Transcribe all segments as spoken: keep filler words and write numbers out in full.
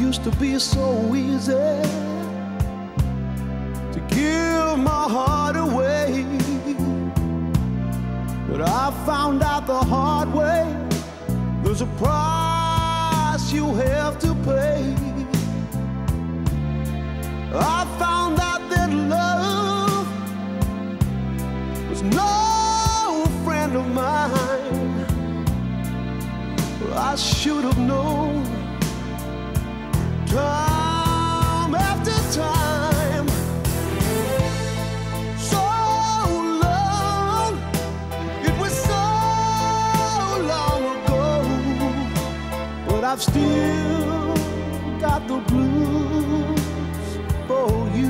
Used to be so easy to give my heart away, but I found out the hard way there's a price you have to pay. I found out that love was no friend of mine. I should have known time after time. So long, it was so long ago, but I've still got the blues for you.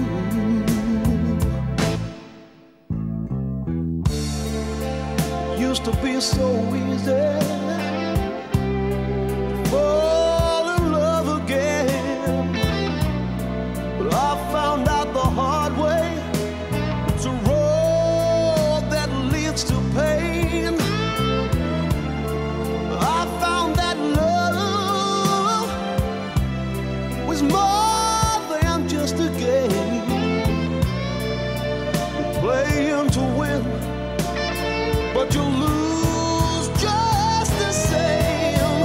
Used to be so easy fall in love again, but I found out the hard way it's a road that leads to pain. I found that love was more than just a game. You play him to win, but you lose just the same.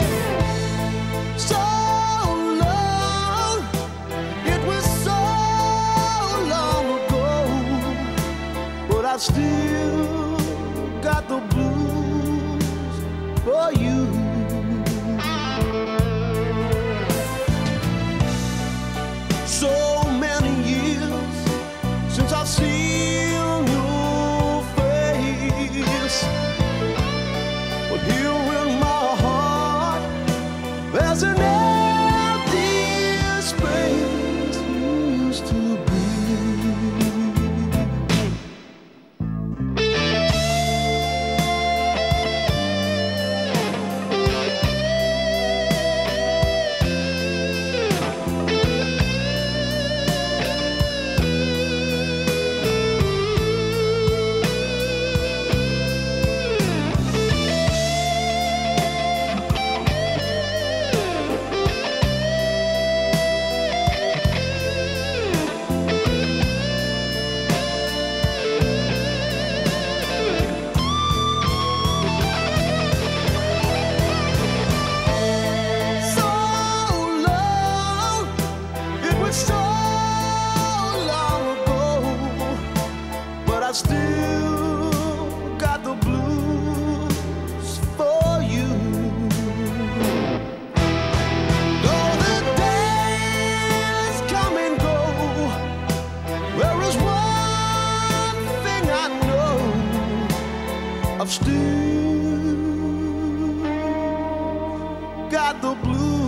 So long, it was so long ago, but I still got the blues for you. So many years since I've seen your face, but here in my heart there's an empty space you used to be. So long ago, but I still got the blues for you. Though the days come and go, there is one thing I know, I've still got the blues